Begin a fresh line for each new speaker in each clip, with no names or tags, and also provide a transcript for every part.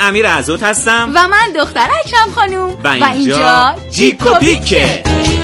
امیر عزت هستم
و من دختر اکرم خانوم
و اینجا جیک و پیکه.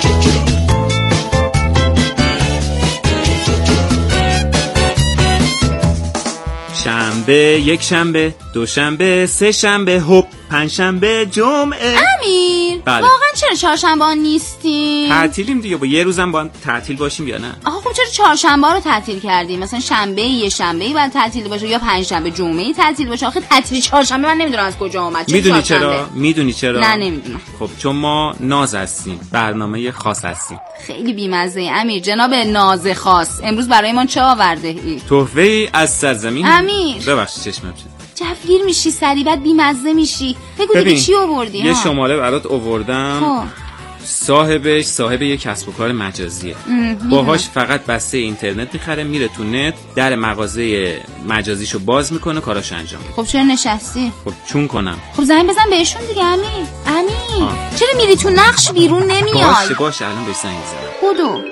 شنبه، یک شنبه، دوشنبه، سه شنبه، هوب، پنجشنبه، جمعه.
امیر
بله.
واقعا چرا چهارشنبه نیستیم؟
تعطیلیم دیگه، با یه روزم با تعطیل باشیم یا نه؟
آخه خب چرا چهارشنبه رو تعطیل کردیم؟ مثلا شنبه یه شنبه بعد تعطیل باشه یا پنجشنبه جمعه تعطیل باشه. آخه تعطیل چهارشنبه من نمیدونم از کجا اومد.
میدونی چرا؟
نه نمیدونم.
خب چون ما ناز هستیم، برنامه خاص هستیم.
خیلی بیمزه امیر. جناب ناز خاص امروز برای ما چه آورده ای؟
تحفه‌ای از سرزمین.
امیر
ببخشید چشمم شد.
جوگیر میشی سری بعد بیمزه میشی. بگو دیگه چی آوردی؟
یه شماره برات آوردم.
خب
صاحب یک کسب و کار مجازیه. باهاش فقط بسته اینترنت میخره، میره تو نت، در مغازه مجازیشو باز میکنه، کاراش انجام میده.
خب چرا نشستی؟
خب چون کنم.
خب زنگ بزن بهشون دیگه امیر. چرا میری تو نقش بیرون نمیای؟
باشه الان بهش زنگ میزنم.
خودو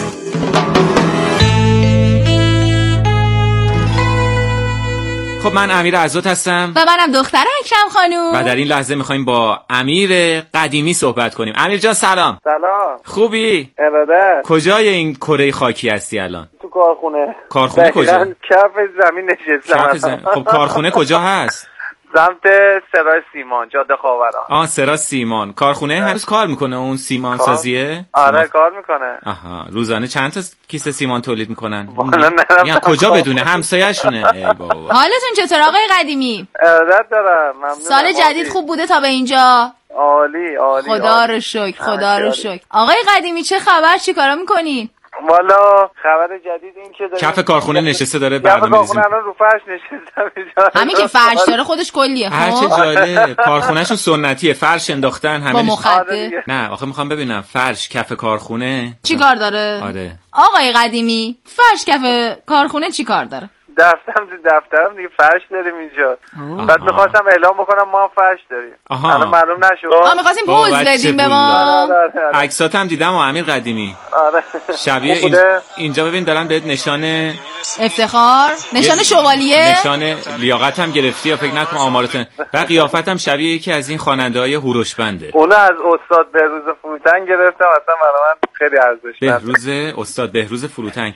خب من امیر عزت هستم
و منم دختر اکرم خانوم
و در این لحظه میخوایم با امیر قدیمی صحبت کنیم. امیر جان سلام.
سلام.
خوبی؟
ارادت.
کجای این کره خاکی هستی الان؟
تو کارخونه.
کارخونه کجا؟
کف زمین نشستم.
خب کارخونه کجا هست؟
سمت سرای سیمان، جاده خاوران.
سرای سیمان. کارخونه هنوز کار میکنه اون سیمان سازیه؟
آره کار میکنه.
آها. روزانه چند تا کیسه سیمان تولید میکنن؟
یا
کجا بدونه؟ همسایه‌شونه. ای بابا.
حالتون چطور آقای قدیمی؟
ارادت دارم. ممنونم.
سال جدید خوب بوده تا به اینجا؟
عالی.
خدا رو شکر. آقای قدیمی چه خبر؟ چیکارا میکنین؟
والا خبر جدید این که
کف کارخونه نشسته داره برنامه‌ریزی.
کف الان رو فرش نشستم.
همین که فرش داره خودش کلیه.
هر چه جالب. کارخونهشون سنتیه، فرش انداختن همه.
با مخده.
نه آخه میخوام ببینم فرش کف کارخونه
چیکار داره؟
آره.
آقای قدیمی فرش کف کارخونه چیکار داره؟
دفترم دیگه فرش داریم اینجا. بعد می‌خواستم اعلام بکنم ما فرش داریم. الان معلوم نشد.
می‌خواستیم پوز بدیم به ما.
عکسات هم دیدم امیر قدیمی.
آره.
شبیه اینجا ببین دارن بهت نشان
افتخار، نشان شوالیه،
نشان لیاقت هم گرفتی یا فکر نکن آمارتن. و قیافت هم شبیه یکی از این خواننده‌های هوروش بنده.
اونو از استاد بهروز فروتن گرفتم، اصلا برای من خیلی ارزشمنده.
استاد بهروز فروتن.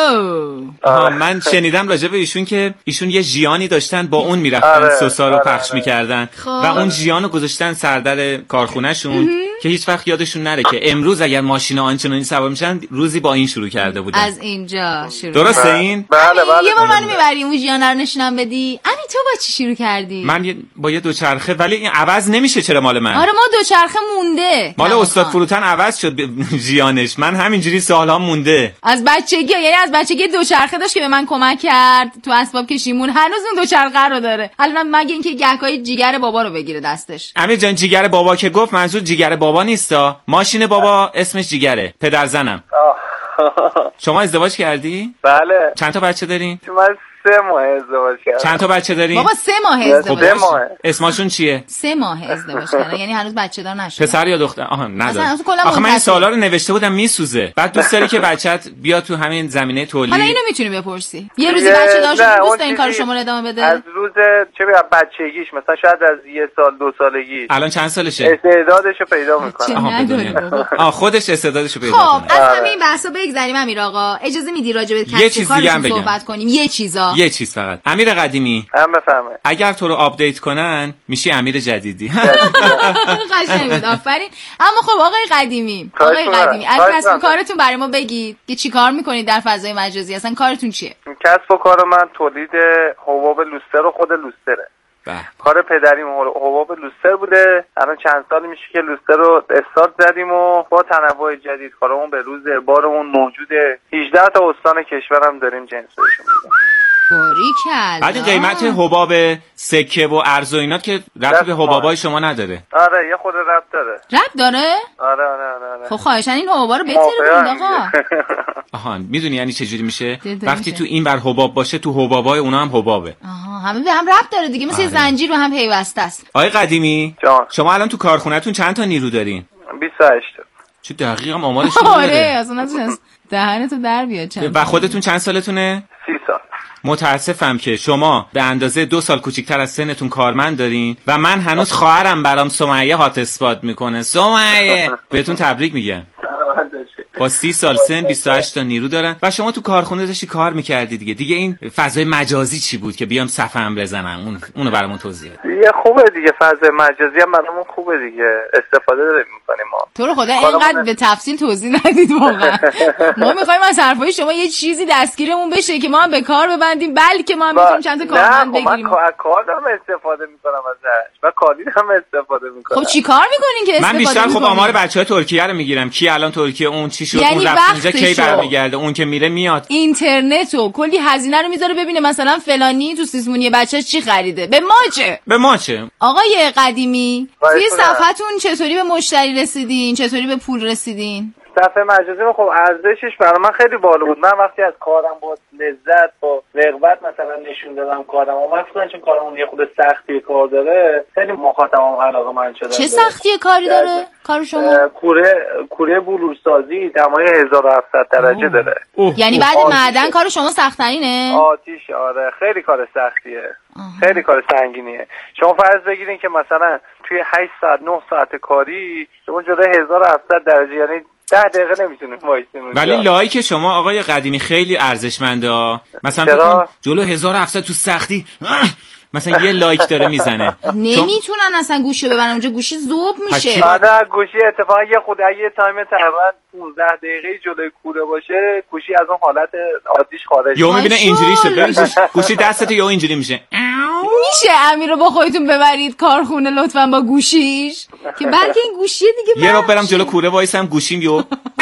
اوه.
من شنیدم راجع به ایشون که ایشون یه ژیانی داشتن، با اون میرفتن سوسا رو پخش میکردن و اون ژیانو گذاشتن سردر کارخونهشون که هیچ وقت یادشون نره که امروز اگر ماشین آنچنانی سوار میشن روزی با این شروع کرده بودن.
از اینجا شروع.
درسته این؟
بله.
یه بار منو میبری اون ژیانا رو نشونم بدی؟ تو با چی شروع کردی؟
من با یه دوچرخه، ولی این عوض نمیشه. چرا مال من؟
آره ما دوچرخه مونده.
مال استاد فروتن عوض شد ژیانش. من همینجوری سالها مونده.
از بچگی دوچرخه داشت که به من کمک کرد تو اسباب کشیمون. هنوز اون دوچرخه رو داره. الان مگه اینکه گهگاهی جیگر بابا رو بگیره دستش.
امیر جان جیگر بابا که گفت منظور جیگر بابا نیستا. ماشین بابا اسمش جیگره. پدر زنم. شما ازدواج کردی؟
بله.
چند تا بچه دارین؟
من 3 ماه ازدواج کردم.
چند تا بچه دارین؟
بابا 3 ماه ازدواج.
3 ماه.
اسمشون چیه؟
3 ماه ازدواج کردن، یعنی هنوز بچه دار نشده.
پسر یا دختر؟ نداره.
آخه
من این سوالا رو نوشته بودم میسوزه. بعد دوست داری که بچت بیاد تو همین زمینه تولید.
حالا اینو میتونی بپرسی. یه روزی بچه داشت دوست این کارو شما رو ادامه بده؟
از روز چه بگم بچگیش، مثلا شاید از 1 سال 2 سالگی.
الان چند سالشه؟
استعدادشو پیدا میکنه.
خودش استعدادشو پیدا
کنه. خب از همین بحثا بگذریم امیر آقا. اجازه میدی راجع به کسب کارتون صحبت کنیم؟ یه چیز
فقط. امیر قدیمی
بفرمایید.
اگر تو رو آپدیت کنن میشی امیر جدیدی.
قشنگ بود، آفرین. اما خب آقای قدیمی از کسب کارتون برای ما بگید که چی کار میکنید در فضای مجازی؟ اصلا کارتون چیه؟
کسب و کار من تولید حباب لوستر و خود لوستره. کار پدریم حباب لوستر بوده. الان چند سال میشه که لوستر رو استارت زدیم و با تنوع جدید کارمون به روز بارمون موجوده. 18 تا استان کشورم داریم جنس بهشون میدیم.
باریکلا.
بعد این قیمت حباب سکه و ارز و اینات که ربطی به حبابای شما نداره؟
آره یه خود ربط داره.
ربط داره؟
آره.
خب خواهشاً این حبابا رو بترید آقا.
آها میدونی یعنی چجوری میشه؟ وقتی تو این بر حباب باشه تو حبابای اونا هم حبابه.
همه به هم ربط داره دیگه، مثل زنجیر رو هم پیوسته است.
آقای قدیمی شما الان تو کارخونه‌تون چند تا نیرو دارین؟
28.
چه دقیقاً آمارش
آره اصلا دهنتو در بیاد.
و خودتون چند سالتونه؟
30 سال.
متاسفم که شما به اندازه 2 سال کوچیکتر از سنتون کارمند دارین و من هنوز خواهرم برام سمیه هات اسپات میکنه. سمیه بهتون تبریک میگم. با 30 سال سن 28 تا نیرو دارن و شما تو کارخونه داشتی کار میکردی دیگه این فضای مجازی چی بود که بیام صفم بزنم؟ اونو برامون توضیح بده.
دیگه خوبه دیگه، فضای مجازی هم برامون خوبه دیگه، استفاده داریم میکنیم ما.
تو رو خدا اینقدر به تفصیل توضیح ندید واقعا. ما میخوایم از حرفای شما یه چیزی دستگیرمون بشه که ما هم به کار ببندیم، بلکه ما هم میتونیم چند تا کارمند بگیریم.
من کار دارم استفاده میکنم ازش و کالی هم استفاده میکنم.
خب چیکار میکنین که
استفاده میکنین؟ من بیشتر خب آمار بچهای ترکیه رو میگیرم، کی الان ترکیه اون چی شد،
یعنی
اون رفت اونجا کی برمیگرده، اون که میره میاد.
اینترنت و کلی هزینه رو میذاره ببینه مثلا فلانی تو سیسمونی بچه چی خریده. به ما چه آقای قدیمی توی صفحتون چطوری به مشتری رسیدین؟ چطوری به پول رسیدین؟
صفحه مجازی خب ارزشش برای من خیلی بالا بود. من وقتی از کارم با لذت با رغبت مثلا نشون دادم کارم، و مثلا چون کارمون یه خود سختی کار داره، خیلی مخاطبم علاقه‌مند شدن.
چه سختی کاری داره کار شما؟
کوره بلورسازی دمای 1700 درجه داره.
یعنی بعد معدن کار شما سخت‌ترینه؟
آتیش، آره خیلی کار سختیه. خیلی کار سنگینیه. شما فرض بگیرین که مثلا توی 8 ساعت 9 ساعت کاری شما جلوی 1700 درجه، یعنی 10 دقیقه نمیتونید وایسین.
ولی لایک شما آقای قدیمی خیلی ارزشمنده. مثلا جلو 1700 تو سختی مثلا یه لایک داره میزنه.
نمیتونن اصلا گوشی ببرن اونجا، گوشی ذوب میشه.
بعد گوشی اتفاقا یه خود یه تایم تقریبا 15 دقیقه جلوی کوره باشه، گوشی از اون حالت آتیش خارج
میشه. میبینه اینجوری شد، گوشی دستت یا اینجوری میشه.
میشه امیر رو با خودتون ببرید کارخونه لطفا با گوشیش که بلکه این گوشی دیگه
یه رو برم جلو کوره وایسم گوشیم یو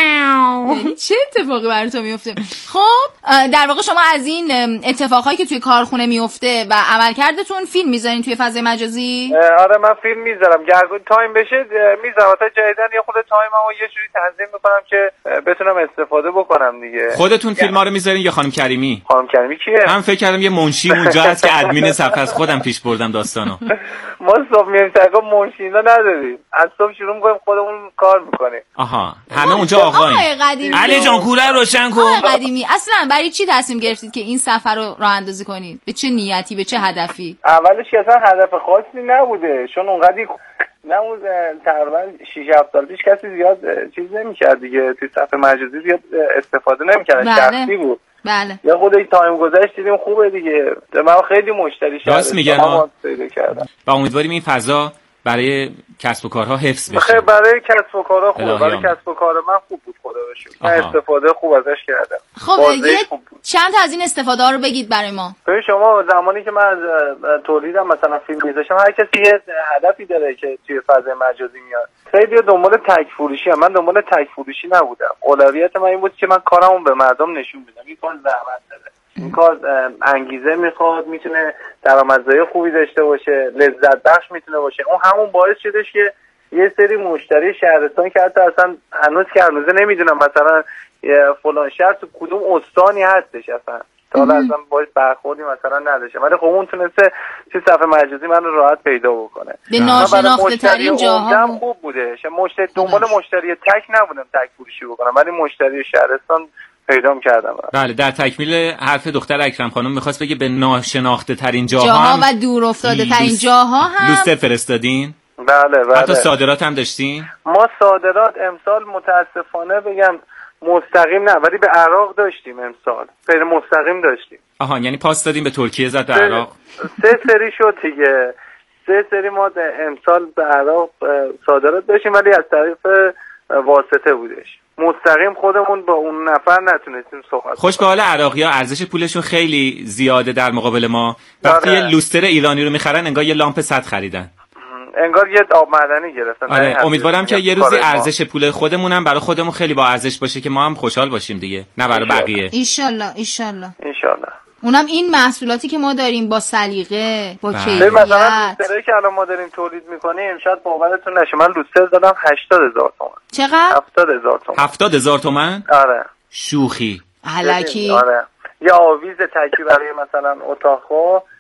یعنی چه اتفاقی براتون میفته؟ خب در واقع شما از این اتفاقایی که توی کارخونه میفته و عملکردتون فیلم میذارین توی فضای مجازی؟
آره من فیلم میذارم، گرگون تایم بشه میذارم. تا جدیدن یه خود تایممو یه جوری تنظیم میکنم که بتونم استفاده بکنم دیگه.
خودتون فیلم‌ها رو میذارین یا خانم کریمی؟
خانم کریمی کیه؟
من فکر کردم یه منشی اونجا هست که ادمین صفحه است، خودم پیش بردم داستانو.
ما صبح میایم سرکا منشینا نداریم، از صبح شروع می‌کنیم خودمون کار می‌کنیم.
آها همه اونجا آقاییم. علی جان کوله روشن کن.
آقای قدیمی اصلا برای چی تصمیم گرفتید که این سفر رو راه اندازی کنید؟ به چه نیتی، به چه هدفی؟
اولش اصلا هدف خاصی نبوده، چون اونقدی نموز تقریبا 6-7 سال پیش کسی زیاد چیز نمی‌کرد دیگه، توی صفحه مجازی زیاد استفاده نمی‌کرد. شخصی بود.
بله.
یا خود این تایم گذشت دیدیم خوبه دیگه. من خیلی مشتری
راست میگن
پیدا کردم.
و امیدواریم این فضا برای کسب و کارها حفظ بشه.
خیلی برای کسب و کارها خوبه، برای کسب و کار من خوب بود خدا رو شکر. من استفاده خوب ازش کردم.
خب چند تا از این استفاده ها رو بگید برای ما.
ببین شما زمانی که من از تولیدم مثلا فیلم میذاشم، هر کسی یه هدفی داره که توی فضای مجازی میاد. خیلی دنبال تک فروشی هم. من دنبال تک فروشی نبودم. اولویت من این بود که من کارمو به مردم نشون بدم. این کار زحمت داره. این کار انگیزه میخواد، میتونه درآمدزایی خوبی داشته باشه، لذت بخش میتونه باشه. اون همون باعث شدش که یه سری مشتری شهرستان که حتی اصلا هنوز نمیدونم مثلا فلان شهر تو کدوم استانی هستش اصلا تا حالا اصلا باید برخوردی مثلا نداشته، ولی خب اون تونسته توی صفحه مجازی من رو راحت پیدا بکنه.
به ناشناخته ترین جاها
خوب بوده. مشتری دنبال مشتری تک نبودم تک فروشی بکنم، ولی مشتری شهرستان پیدا کردم.
بله در تکمیل حرف دختر اکرم خانم می‌خواست بگه به ناشناخته ترین
جاها و دور افتاده ترین جاها هم
لوستر فرستادین.
بله.
حتی صادرات هم داشتین؟
ما صادرات امسال متاسفانه بگم مستقیم نه، ولی به عراق داشتیم امسال. غیر مستقیم داشتیم.
آها یعنی پاس دادیم به ترکیه زد به عراق.
3 سری شد دیگه. 3 سری ما امسال به عراق صادرات داشتیم، ولی از طریق واسطه بودش. مستقیم خودمون با اون نفر نتونستیم صحبت.
خوش به حال عراقی‌ها، ارزش پولشون خیلی زیاده در مقابل ما. وقتی یه لوستر ایرانی رو میخرن انگار یه لامپ 100 خریدن.
انگار یه آب معدنی گرفتن.
آره امیدوارم که یه روزی ارزش پول خودمون هم برای خودمون خیلی با ارزش باشه که ما هم خوشحال باشیم دیگه، نه برای بقیه.
ان اونم این محصولاتی که ما داریم با سلیقه، با کیفیت.
مثلا لوستری که الان ما داریم تولید میکنیم شاید باورتون نشه، من لوستر دادم 80,000 تومان.
چقدر؟
70,000 تومان.
70,000 تومان؟
آره.
شوخی.
الکی.
آره. یا آویز تکی برای مثلا اتاقو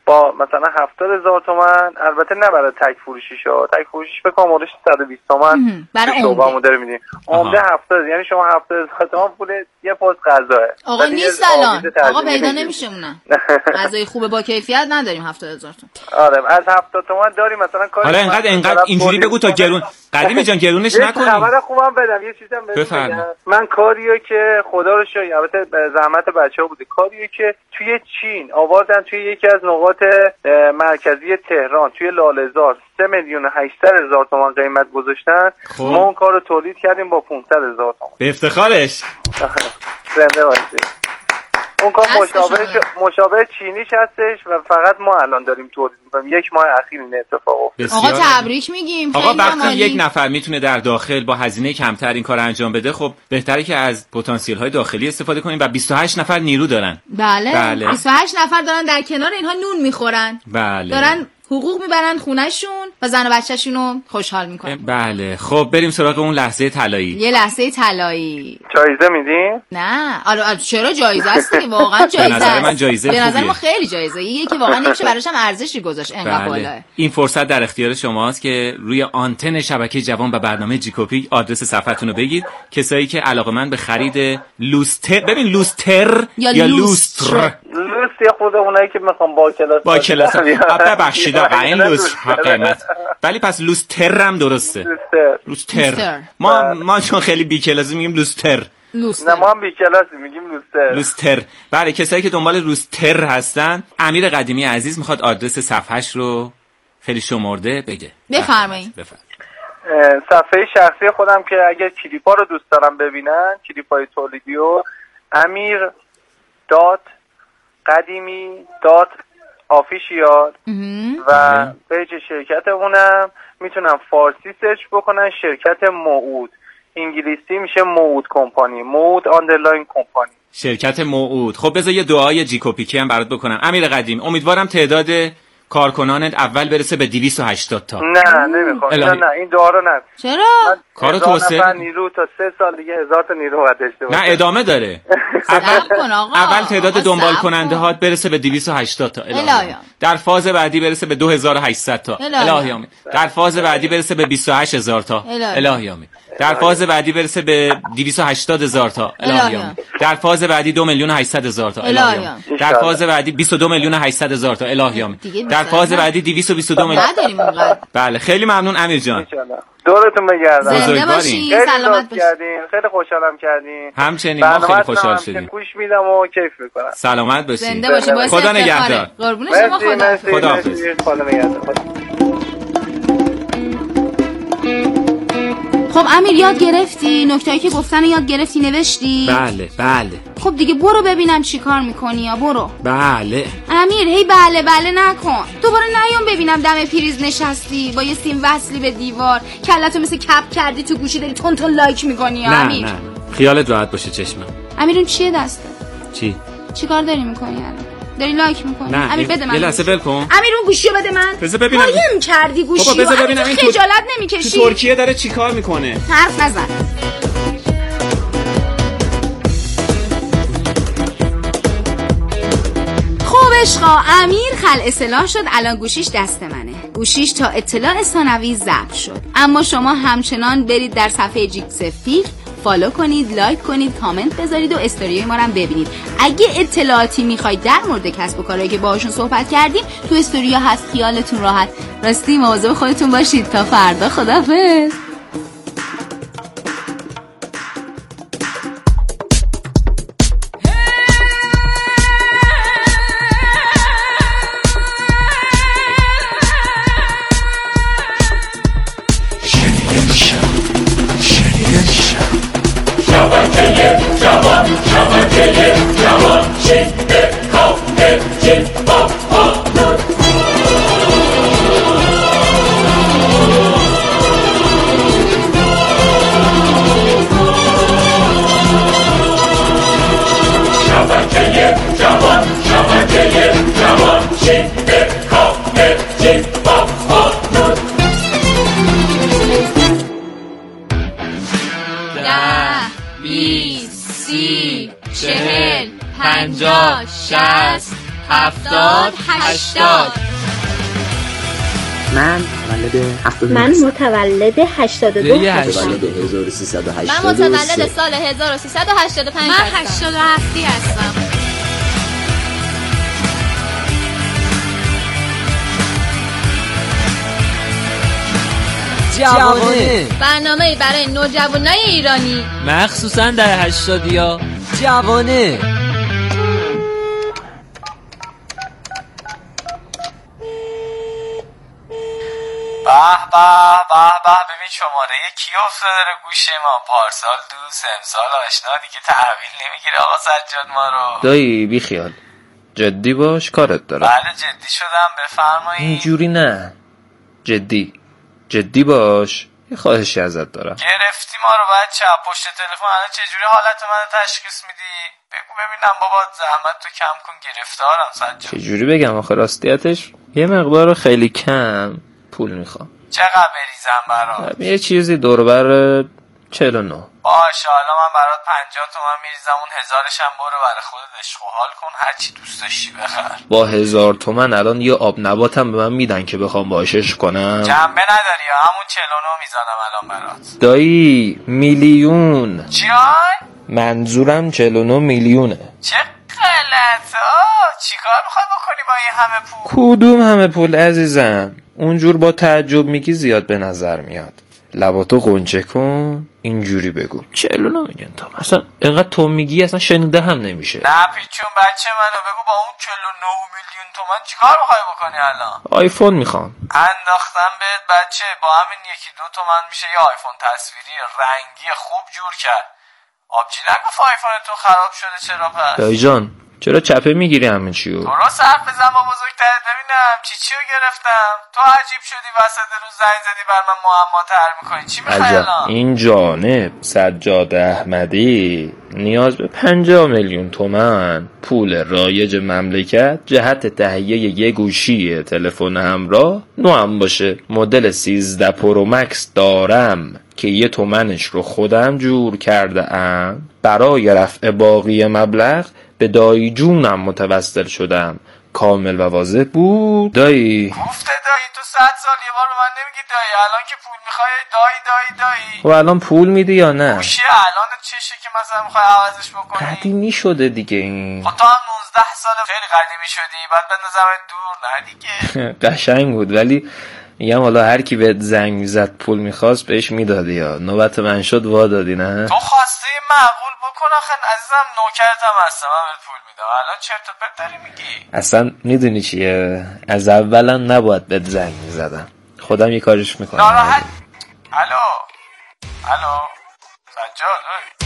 با مثلا 70,000 تومان، البته نه برای تک فروشیشا، تک فروشیش فکر کنم مودش 120 تومان
برای عمده
داره میدیم. عمده 70، یعنی شما 70,000 تومان پول یه پست غذاه.
آقا نیست الان، آقا پیدا نمیشه اونم. غذای خوب با کیفیت نداریم 70,000 تومان.
آره از 70 تومان داریم مثلا کاری.
حالا اینقدر اینجوری بگو تا گرون قدیمی جان گرونش نکنی.
خبر خوبم بدم، یه چیزم بگم. من کاریو که خدا رو شکر البته زحمت بچه‌ها بوده، کاریو که توی چین آوردن توی یکی از نقاط مرکزی تهران توی لاله‌زار 3,800,000 تومان قیمت گذاشتن. ما اون کارو تولید کردیم با 500,000 تومان.
به افتخارش.
زنده باشید. اون کار مشابه چینیش هستش و فقط ما الان داریم تولید می‌کنیم. یک ماه اخیر این اتفاق افتاد.
آقا تبریک میگیم.
آقا وقتی یک نفر میتونه در داخل با هزینه کمتر این کار انجام بده، خب بهتره که از پتانسیل‌های داخلی استفاده کنیم و 28 نفر نیرو دارن.
بله. 28 نفر دارن در کنار اینها نون میخورن.
بله.
دارن حقوق میبرن خونه‌شون و زن و بچه‌شون رو خوشحال میکنن.
بله. خب بریم سراغ اون لحظه طلایی.
یه لحظه طلایی.
جایزه میدین؟
نه. آره چرا جایزه است که واقعا جایزه.
به نظر من جایزه خوبیه.
به نظر من خیلی جایزه. یه که واقعا نمیشه براش هم ارزشی گذاشت انقدر بالاه.
این فرصت در اختیار شماست که روی آنتن شبکه جوان و برنامه جیکوپی آدرس صفحتون رو بگید. کسایی که علاقه‌مند به خرید لوستر، ببین لوستر یا لوستر.
لوستر خود اونایی که میخوام با کلاس
ببخشید آقا این لوستر قیمت. ولی پس لوستر هم درسته. لوستر. ما چون خیلی بی کلاسی میگیم لوستر.
نه ما هم بی کلاسی میگیم
لوستر. بله کسایی که دنبال لوستر هستن، امیر قدیمی عزیز میخواد آدرس صفحش رو خیلی شمرده بگه.
بفرمایید.
صفحه شخصی خودم که اگر کلیپا رو دوست دارم ببینن، کلیپای تولیدی رو amir.qadimi.official و پیج شرکتمونم میتونن فارسی سرچ بکنن، شرکت موعود، انگلیسی میشه موعود کمپانی، موعود آندرلاین کمپانی،
شرکت موعود. خب بذار یه دعای جیکوپیکی هم برات بکنم. امیر قدیم، امیدوارم تعداد کارکنانت اول برسه به 280 تا.
نه نمیخوام. نه این دعا رو نه.
چرا؟
کارو توسعه
نیرو تا 3 سال دیگه 1000 تا نیرو باید داشته باشه.
نه ادامه داره. اول تعداد دنبال کننده هات برسه به 280 تا. الهی. در فاز بعدی برسه به 2800 تا. الهی آمین. در فاز بعدی برسه به 28000 تا. الهی آمین. در فاز بعدی برسه به 280,000 تا. الهی آمین. در فاز بعدی 2,800,000 تا. الهی آمین. در فاز بعدی 22,800,000 تا. الهی آمین. در فاز بعدی 222 میلیون.
نداریم اونقدر.
بله خیلی ممنون امیر جان.
دورتون بگردم.
زنده باشین، سلامت باشین.
خیلی خوشحالم کردین.
همچنین ما خیلی خوشحال شدیم.
گوش میدم و کیف میکنم.
سلامت باشین.
زنده باشین.
خدا نگهدار.
قربون شما.
خدا.
خدا نگهدار.
خب امیر یاد گرفتی؟ نکته‌ای که گفتن یاد گرفتی، نوشتی؟
بله.
خب دیگه برو ببینم چی کار میکنی یا برو.
بله.
امیر هی بله نکن. دوباره نیام ببینم دم پریز نشستی با یه سیم وصلی به دیوار، کلتو مثل کپ کردی تو گوشی داری تون لایک میکنی یا امیر؟
نه خیالت راحت باشه چشمم.
امیر اون چیه دسته؟
چی
کار داری میکنی الان؟ داری لایک میکنی؟
امیر بده من. یه لحظه ول کن.
امیر اون گوشیو بده من.
بذار ببینم.
قایم کردی گوشیو.
بابا بذار ببینم این
خجالت نمیکشی؟
تو ترکیه داره چیکار میکنه؟
حرف نزن. عشقا امیر خلع اصلاح شد، الان گوشیش دست منه. گوشیش تا اطلاع ثانوی ضبط شد، اما شما همچنان برید در صفحه جیکسفتی، فالو کنید، لایک کنید، کامنت بذارید و استوریای ما رو هم ببینید. اگه اطلاعاتی میخواید در مورد کسب و کارهایی که باهاشون صحبت کردیم تو استوریا هست، خیالتون راحت. راستی مواظب خودتون باشید. تا فردا، خداحافظ. 70 80.
من متولد 82 هستم.
متولد 1380.
من متولد سال 1385
من 87 هستم.
جوانه،
برنامه‌ای برای نوجوانای ایرانی،
مخصوصا در 80یا. جوانه.
به ببین شماره کی افتاده گوشه ما. پارسال دوست، امسال آشنا، دیگه تحویل نمیگیره آقا سجاد ما رو.
دایی بی خیال، جدی باش، کارت دارم.
بله جدی شدم، بفرمایید.
اینجوری نه، جدی باش، یه خواهشی ازت دارم.
گرفتی ما رو بچه پشت تلفن. الان چجوری حالت منو تشخیص میدی؟ بگو ببینم بابا، زحمت تو کم کن، گرفتارم سجاد.
چجوری بگم آخه راستیتش یه مقدار خیلی کم پول میخوام.
چقدر بریزم برات؟
یه چیزی دور بر 49.
باشه، حالا من برات 50 تومن میریزم، اون 1000ش هم برو برای خودت عشق و حال کن، هرچی دوست داشتی بخر.
با 1000 تومن الان یه آب نباتم به من میدن که بخوام باهاش عشق کنم؟
جنبه نداری یا همون 49 میزنم الان برات.
دایی میلیون.
چیان؟
منظورم 49 میلیونه.
چه غلط. چیکار میخوای بکنی با این همه پول؟
کدوم همه پول عزیزم؟ اونجور با تعجب میگی زیاد به نظر میاد. لباتو قنچه کن، اینجوری بگو 49 میلیون تومن. اصلا اینقدر تو میگی اصلا شنیده هم نمیشه.
نه پیچون بچه منو، بگو با اون 49 میلیون تومن چیکار میخوای بکنی الان؟
آیفون میخوام.
انداختم بهت بچه، با همین 1-2 تومن میشه یه آیفون تصویری رنگی خوب جور کرد. آبجی نگفت آیفونتون خراب شده چرا پس؟
دایی جان چرا چپه میگیری همه چیو؟
درست حرف بزن با بزرگترت ببینم چیو گرفتم. تو عجیب شدی وسط روز زنگ زدی بر من معما تر میکنی. چی میخوای الان؟
این جانب سجاد احمدی نیاز به 50 میلیون تومن پول رایج مملکت جهت تهیه یه گوشی تلفن همراه نوام باشه. مدل 13 پرو مکس دارم که 1 تومنش رو خودم جور کرده ام. برای رفع باقی مبلغ به دایی جونم متوسل شدم. کامل و واضح بود دایی.
گفته دایی تو 100 سال یه بار به من نمیگی دایی، الان که پول میخوای دایی.
و الان پول میدی یا نه؟
گوشی الان چشه که مثلا میخوای عوضش بکنی؟
قدیمی شده دیگه این.
خب تو هم 19 سال خیلی قدیمی شدی، بعد بندازم دور. نه دیگه
قشنگ بود، ولی میگم حالا هر کی بهت زنگ میزد پول میخواست بهش میدادی یا نوبت من شد وا دادی نه؟
تو خواسته معقول بکن آخه عزیزم، نوکرتم هستم، من بهت پول میدم. الان چرت و پرت داری میگی.
اصلا میدونی چیه، از اولا نباید بهت زنگ میزدم، خودم یه کارش میکنم.
ناراحت. الو سجاد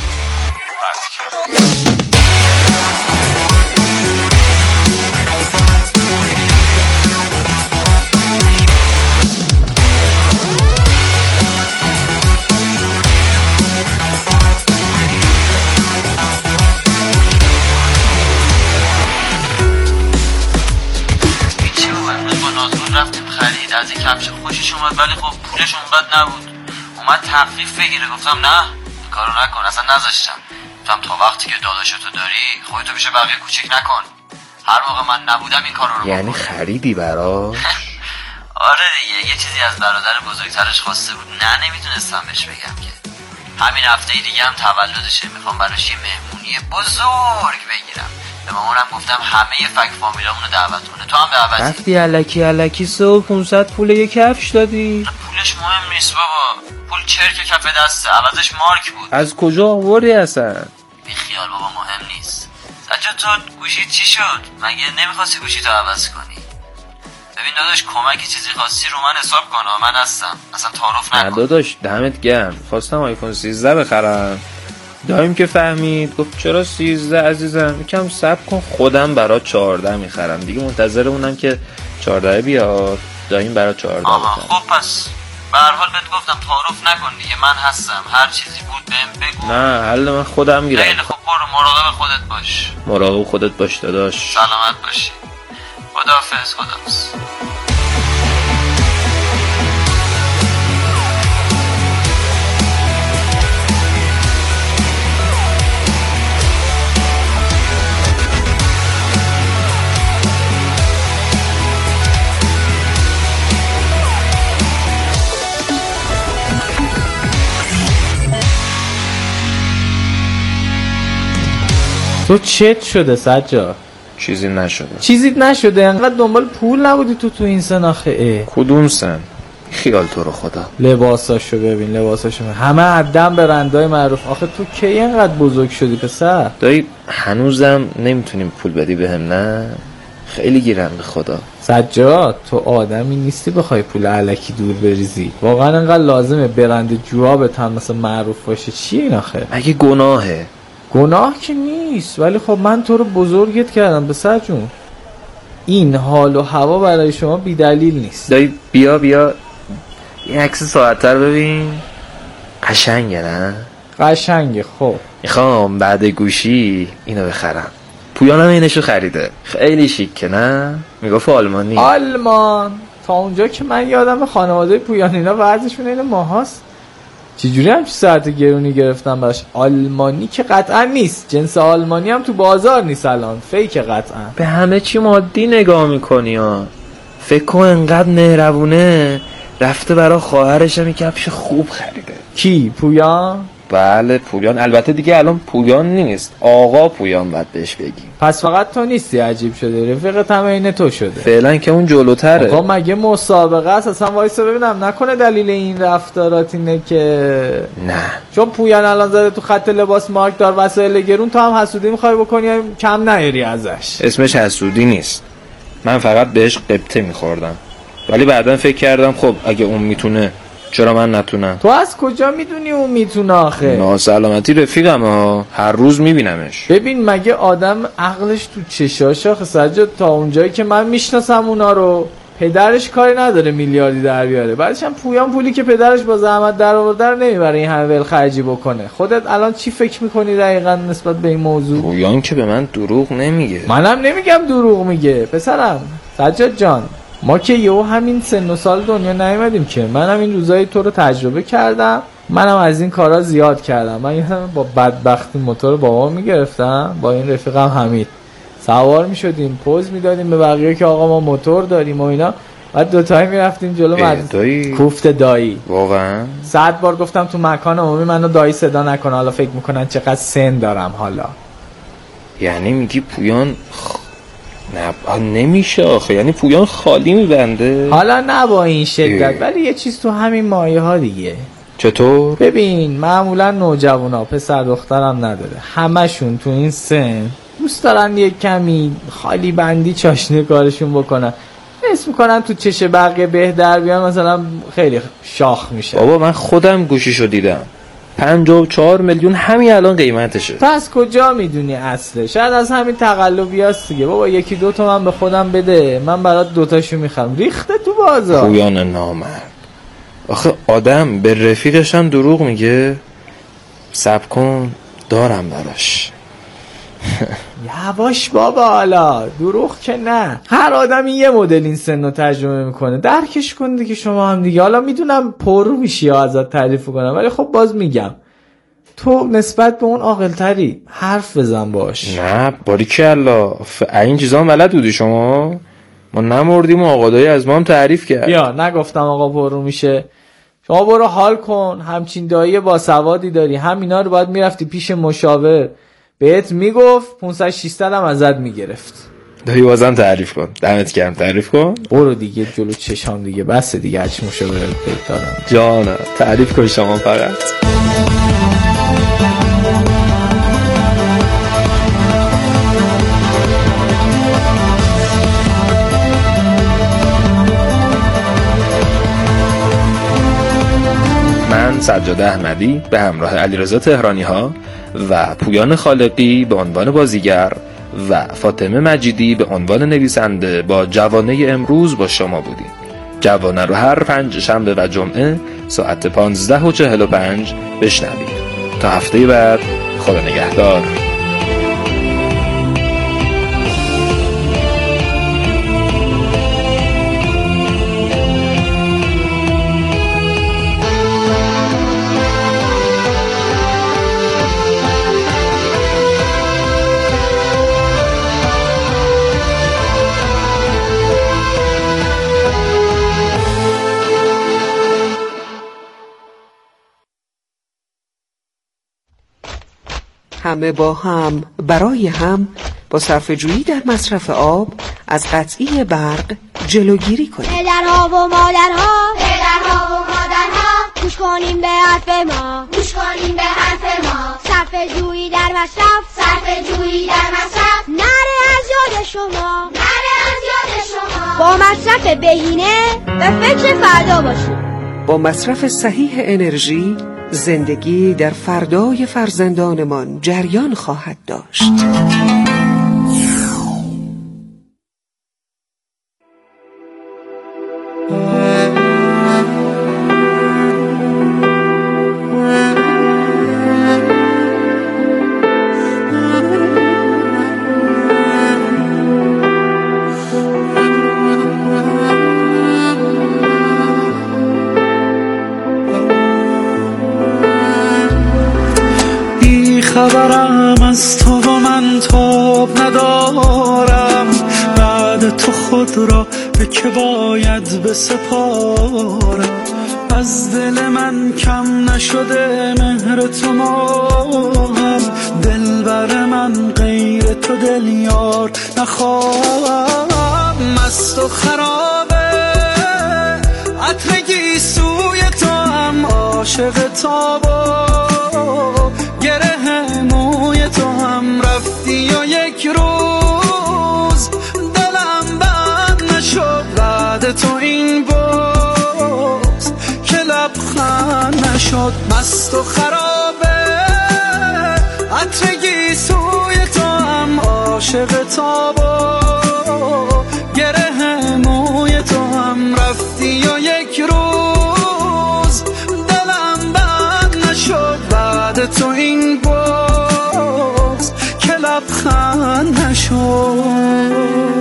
رفتیم خرید، از این کفش خوشش اومد ولی خب پولش اونقدر نبود. اومد تخفیف بگیره، گفتم نه کارو نکن، اصلا نذاشتم. گفتم تا وقتی که داداشتو داری خودتو پیش بقیه کوچیک نکن. هر موقع من نبودم این کارو رو
یعنی خریدی براش؟
آره دیگه، یه چیزی از برادر بزرگترش خواسته بود، نمیتونستم بهش بگم که. همین هفته دیگه هم تولدشه، میخوام براش یه مهمونی بزرگ بگیرم. به مامانم گفتم همه فک فامیلامونو دعوت کنه، تو هم دعوتی.
رفتی الکی 500 پول یه کفش دادی؟
پولش مهم نیست بابا، پول چرک کف دسته، عوضش مارک بود.
از کجا آوردی اصلا؟
بی خیال بابا، مهم نیست. سجاد تو گوشی چی شد؟ مگه نمیخواستی گوشی تو عوض کنی؟ ببین داداش کمک چیزی خواستی رو من حساب کن، من هستم، اصلا تعارف نکن.
نه داداش دمت گرم، خواستم آیفون 13 بخرم، دایم که فهمید گفت چرا 13 عزیزم، یکم صبر کن خودم برات 14 میخرم. دیگه منتظر اونم که 14 بیاد، دایم برات 14 بخرم.
خب پس به هر حال بهت گفتم تعارف نکن دیگه، من هستم، هر چیزی بود بهم بگو.
نه حل من خودم میرم.
خیلی خب برو، مراقب خودت باش.
مراقب خودت باش داداش.
سلامت باشی. خداحافظ.
تو چت شده سجاد؟
چیزی نشده.
چیزی نشده؟ انقدر دنبال پول نبودی تو این سن آخه؟
کدوم سن؟ خیال تو رو خدا.
لباساشو ببین، لباساشو ببین. همه عدم برندهای معروف. آخه تو کی اینقدر بزرگ شدی پسر؟
دایی هنوزم نمیتونیم پول بدی بهم؟ نه خیلی گیرم به خدا.
سجاد تو آدمی نیستی بخوای پول الکی دور بریزی. واقعا انقدر لازمه برند جورابت هم مثلا معروف باشه؟ چیه این آخه؟
مگه گناهه؟
گناه که نیست، ولی خب من تو رو بزرگت کردم پسر جون. این حال و هوا برای شما بی دلیل نیست.
دایی بیا این عکس ساعت‌تر ببین. قشنگه نه؟
قشنگه. خب
میخوام بعد گوشی اینو بخرم. پویانم اینشو خریده، خیلی شیکه نه؟ میگفت آلمانی.
آلمان؟ تا اونجا که من یادم خانواده پویانینا ورزشون این ماهاست. چجوری همچی ساعت گرونی گرفتن براش؟ آلمانی که قطعا نیست، جنس آلمانی هم تو بازار نیست الان، فیک قطعا.
به همه چی مادی نگاه میکنی ها. فکر کن انقدر مهربونه رفته برای خواهرش هم کفش خوب خریده.
کی؟ پویان؟
بله پویان. البته دیگه الان پویان نیست، آقا پویان باید بهش بگیم.
پس فقط تو نیستی عجیب شده، رفیقت هم اینه تو شده.
فعلا که اون جلوتره.
آقا مگه مسابقه است؟ اصلا وایسا ببینم نکنه دلیل این رفتارات اینه که
نه
چون پویان الان زده تو خط لباس مارک دار وسایل گرون، تو هم حسودی میخوای بکنی کم نیاری ازش.
اسمش حسودی نیست، من فقط بهش قبطه میخوردم، ولی بعداً فکر کردم خب اگه اون میتونه چرا من نتونم؟
تو از کجا میدونی اون میتونه آخه؟
ناسلامتی رفیقم ها، هر روز میبینمش.
ببین مگه آدم عقلش تو چشاش آخه سجاد؟ تا اونجایی که من میشناسم اونا رو، پدرش کاری نداره میلیاردی در بیاره، بعدش هم پویان پولی که پدرش با زحمت در آورده رو نمیبره این همه ولخرجی بکنه. خودت الان چی فکر میکنی دقیقاً نسبت به این موضوع؟
پویان که به من دروغ نمیگه.
منم نمیگم دروغ میگه پسرم. سجاد جان ما که یهو همین سن و سال دنیا نیومدیم که، منم این روزای تو رو تجربه کردم، منم از این کارا زیاد کردم. من با بدبختی موتور بابام میگرفتم، با این رفیقم حمید سوار میشدیم پوز میدادیم به بقیه که آقا ما موتور داریم و اینا، بعد دوتایی میرفتیم جلو مدرسه. کوفت دایی واقعا 100 بار گفتم تو مکان عمومی منو دایی صدا نکنه، حالا فکر میکنن چقدر سن دارم. حالا
یعنی میگی پویان نه نمیشه آخه، یعنی پویان خالی میبنده؟
حالا نه با این شدت، ولی یه چیز تو همین مایه ها دیگه.
چطور؟
ببین معمولا نوجوانا پسر دخترم نداره، همشون تو این سن دوست دارن یه کمی خالی بندی چاشنی کارشون بکنن، حس میکنن تو چش بقیه بهتر بیان، مثلا خیلی شاخ میشه.
بابا من خودم گوشیشو دیدم 54 میلیون همین الان قیمتشه.
پس کجا میدونی اصله؟ شاید از همین تقلبیاست دیگه. بابا یکی دو تومن به خودم بده من برات دوتاشو میخرم. ریخته تو بازار.
پویان نامرد. آخه آدم به رفیقش هم دروغ میگه؟ صبر کن دارم براش.
یواش بابا، حالا دروغ که نه، هر آدمی یه مدل این سن رو تجربه میکنه، درکش کن دیگه شما هم دیگه. حالا میدونم پر میشی ازت تعریف کنم، ولی خب باز میگم تو نسبت به اون عاقل‌تری، حرف بزن باش.
نه باریکلا، این چیزا هم بلد بودی شما؟ ما نمردیم و آقادایی از ما هم تعریف کرد.
بیا نگفتم آقا پر میشه. شما برو حال کن، همچین دایی با سوادی داری، همینا رو باید میرفتی پیش مشاور بهت میگفت 500-600 هم ازت میگرفت.
دایی بازم تعریف کن، دمت گرم تعریف کن.
برو دیگه جلو چشام دیگه، بس دیگه هرچی مشاور بهت دارم.
جانا تعریف کن شما فقط. من سجاد احمدی به همراه علیرضا تهرانی ها و پویان خالقی به عنوان بازیگر و فاطمه مجیدی به عنوان نویسنده با جوانه امروز با شما بودیم. جوانه رو هر 5 شنبه و جمعه ساعت 15:45 بشنوید. تا هفته بعد، خدا نگهدار.
همه با هم برای هم با صرفه‌جویی در مصرف آب از قطعی برق جلوگیری کنیم.
پدرها و مادرها گوش کنیم به حرف ما، صرفه‌جویی در مصرف، نره از یاد شما. با مصرف بهینه به فکر فردا باشیم.
با مصرف صحیح انرژی زندگی در فردای فرزندانمان جریان خواهد داشت.
خبرم از تو و من تاب ندارم، بعد تو خود را به که باید بسپارم. از دل من کم نشده مهر تو ماهم، دلبر من غیر تو دل یار نخواهم. مست و خرابه عطر گیسوی تو هم، عاشق تابا گره موی تو هم، رفتی و یک روز دلم بند نشد بعد تو این باز که لبخند نشد. مست و خرابه عطر گیسوی تو هم، عاشق تابا گره موی تو هم، رفتی و یک روز دلم بند نشد بعد تو این باز که لبخند نشد.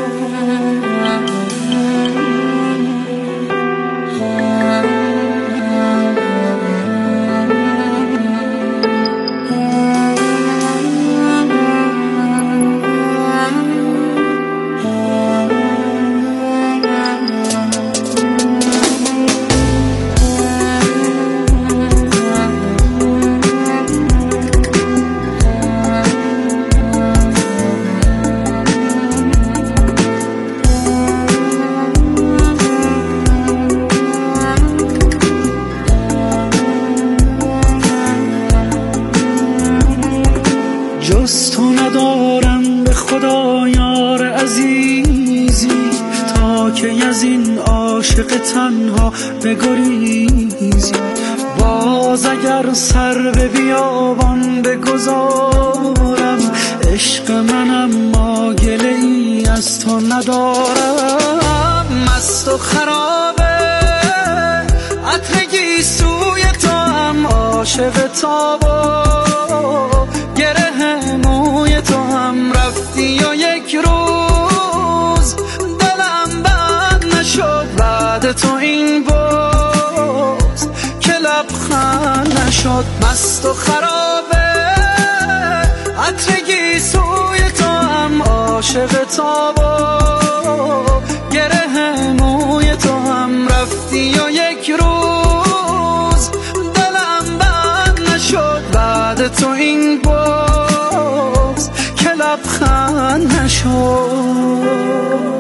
جز تو ندارم به خدا یار عزیزی، تا که از این عاشق تنها بگریزی. باز اگر سر به بیابان بگذارم، عشق منم ما گله ای از تو ندارم. مست و خرابه عطر گیسوی تو هم، عاشق تابا گره موی تو هم، رفتی و یک روز دلم بند نشد بعد تو این باز که لبخند نشد. مست و خرابه عطر گیسوی تو هم، عاشق تابا گره موی تو هم، رفتی و یک روز دلم بند نشد بعد تو این باز که لبخند نشد.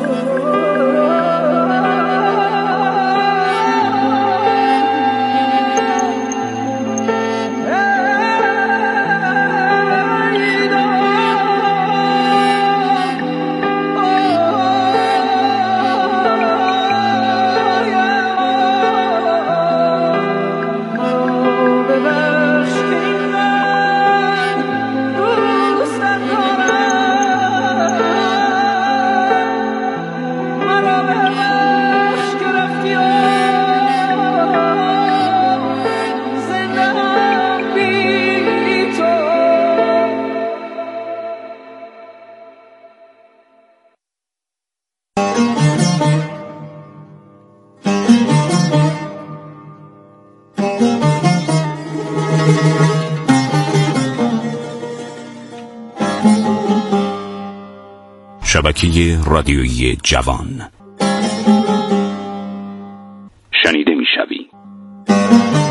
شبکه رادیویی جوان شنیده می‌شوی.